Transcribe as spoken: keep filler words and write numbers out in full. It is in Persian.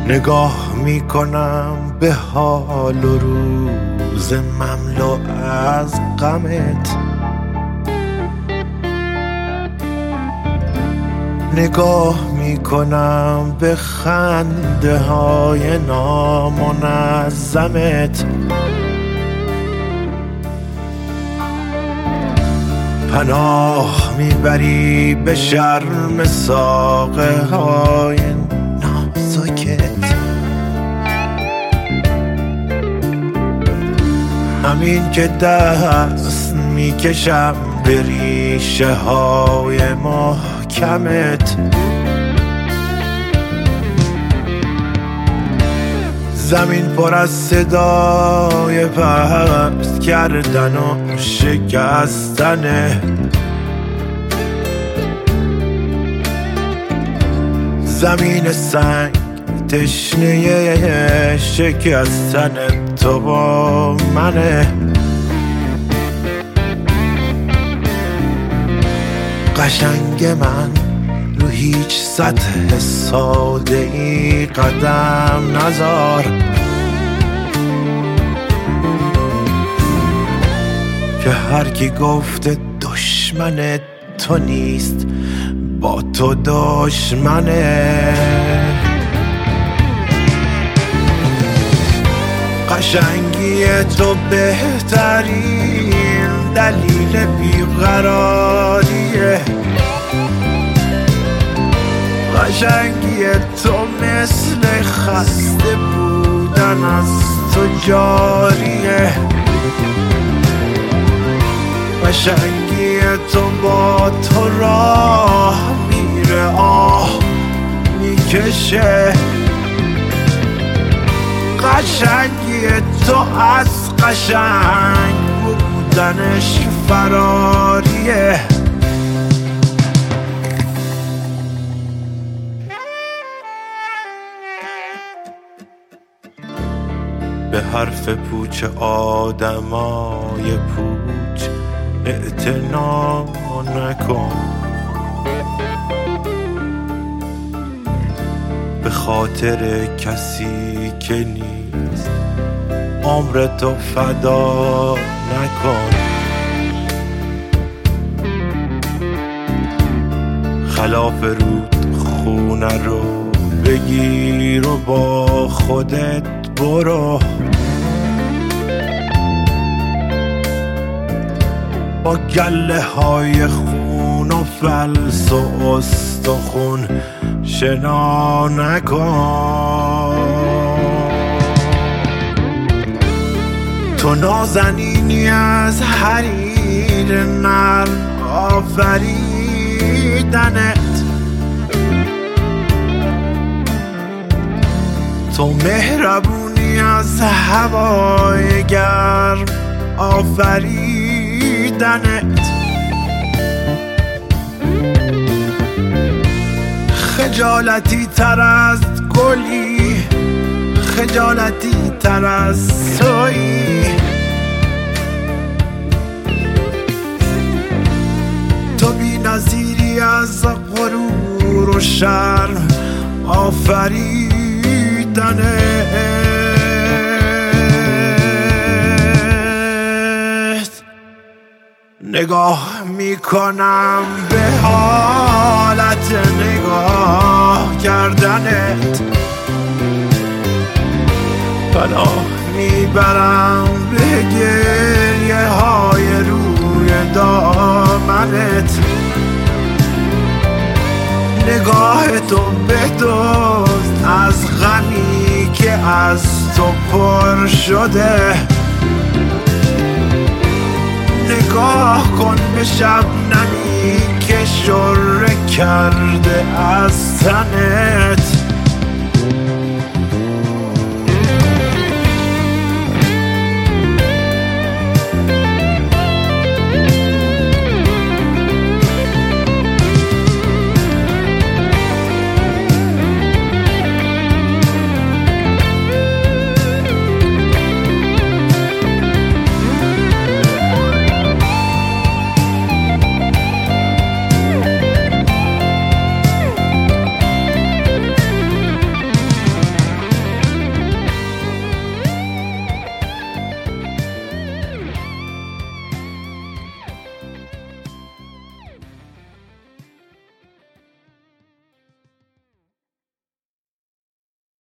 نگاه میکنم به حال و روز مملو از غمت، نگاه میکنم به خنده های نامنظمت، پناه میبری به شرم ساقه های نازکت، همین که دست میکشم به ریشه های محکمت، زمین پر از صدای پست کردن و شکستنه، زمین سنگ تشنه شکستن تو با منه، قشنگ من رو هیچ سطح ساده ای قدم نذار، که هر کی گفته دشمن تو نیست با تو دشمنه، قشنگی تو بهترین دلیل بیقراریه، قشنگی تو مثل خسته بودن از تو جاریه، قشنگی تو با تو راه میره آه میکشه، قشنگی تو از قشنگ بودنش فراریه. به حرف پوچ آدمای پوچ اعتنا نکن، به خاطر کسی که نیست عمرتو فدا نکن، خلاف رود خونه رو بگیر و با خودت برو، با گله های خون و فلس و استخون شنا نکن، تو نازنینی از حریر نرم آفریدنت، تو مهربونی از هوای گرم آفریدنت، خجالتی تر از گلی، خجالتی تر از تویی، تو بی نظیری از غرور و شرم آفریدنت، نگاه میکنم به حالت نگاه کردنت، پناه میبرم به گریه های روی دامنت، نگاه تو بدزد از غمی که از تو پر شده، نگاه کن به شبنمی که شره کرده از تنت،